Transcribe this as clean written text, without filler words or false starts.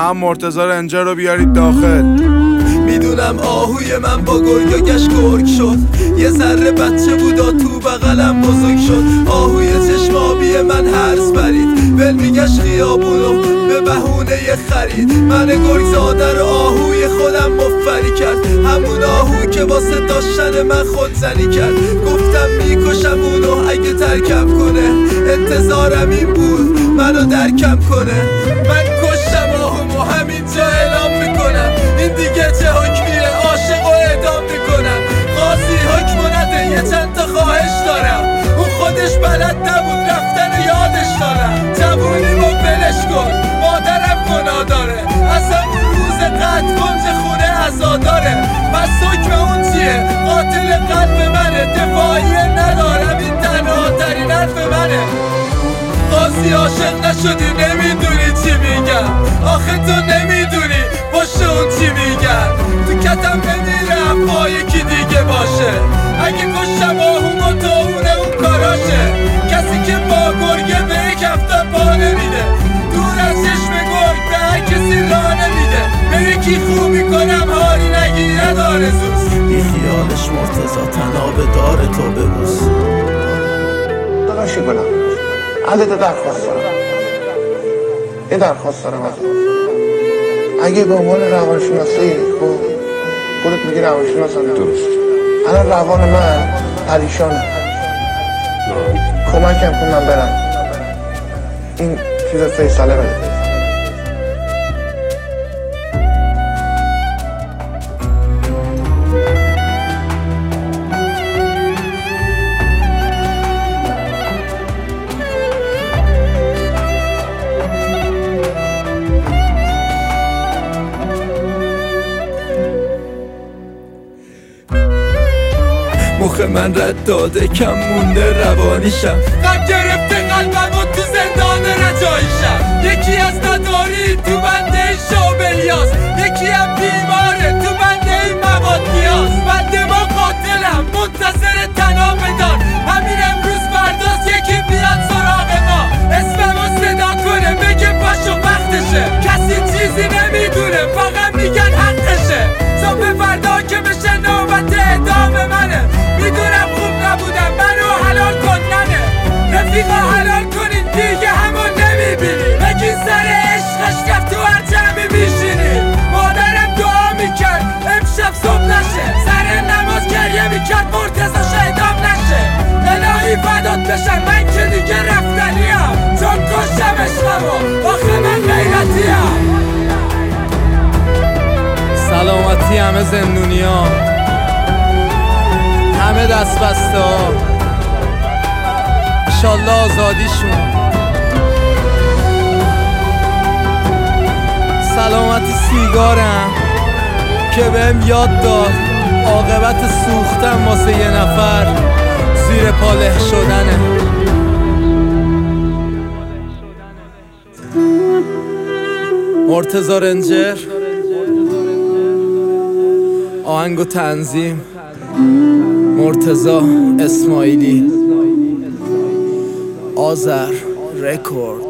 هم مرتضی رنجر رو بیارید داخل. میدونم آهوی من با گرگاگش گرگ شد، یه ذره بچه بودا تو بغلم بزرگ شد. آهوی چشم آبی من هرز برید، ول میگشت خیابونو به بهونه خرید. من گرگ زاده رو آهوی خودم مفری کرد، همون آهو که واسه داشتن من خودزنی کرد. گفتم میکشم اونو اگه ترکم کنه، انتظارم این بود منو درکم کنه. من کشتم آهومو همینجا اعلام میکنم، این دیگه چه حکمیه عاشق و اعدام میکنم. قاضی حکمو نده یه چند تا خواهش دارم، اون خودش بلد نبود رفتن یادش دارم. جوونیمو ولش کن مادرم گناه داره، از همون روز قد کنج خونه عزا داره. پس حکم اون چیه؟ قاتل قلب منه، دفاعیه ندارم، این تنها ترین حرف منه. قاضی عاشق نشدی نمیدونی چی میگم، آخه تو نمیدونی پشت اون چی میگن. تو کتم نمیرم با یکی دیگه باشه، اگه کشم آهومو تو اون کاراشه. کسی که با گرگه به یک هفته پا نمیده، دور از چشم گرگ به هر کسی راه نمیده. به یکی خوب میکنم حالی نگیره داره زوز، بی خیالش مرتضی تنابه داره تو ببوس. داداشی گلم عدد درخواست دارم، یه درخواست دارم از اگه به عنوان روانشناسی خودت میگی روانشناس هم درست، الان روان من پریشانه، کمکم کن من برم این چیز فیصله بده. مخ من رد داده کم مونده روانیشم، غم گرفته قلبم و تو زندان رجاییشم. یکی از نداری تو بنده شابلیاس، یکی هم بیماره تو بنده مواد نیاز. بنده ما قاتلم منتظر تناب دار، همین امروز برداست یکی بیاد سراغ ما، اسممو صدا کنه بگه پاشو وقتشه. کسی چیزی نمیدونه فقط میگن حقشه، صبح فردا که بشه نوبت اعدام منه. میدونم خوب نبودم منو حلال کن ننه، رفیقا حلال کنین دیگه همون نمیبینی. بگین سر عشقش رفت تو هر جمعی میشینی. مادرم دعا میکرد امشب صبح نشه، سر نماز گریه میکرد مرتضی شهیدام نشه. الهی فدات بشم من که دیگه رفتنیم، چون کشتم عشقمو آخه من غیرتیم. سلامتی همه زندونیا، همه دست بسته ها، انشالله آزادیشون. سلامتی سیگارم که بهم یاد داد عاقبت سوختن واسه یه نفر زیر پاله شدنه. مرتضی رنجر، آهنگ و تنظیم مرتضی اسماعیلی، آذر رکورد.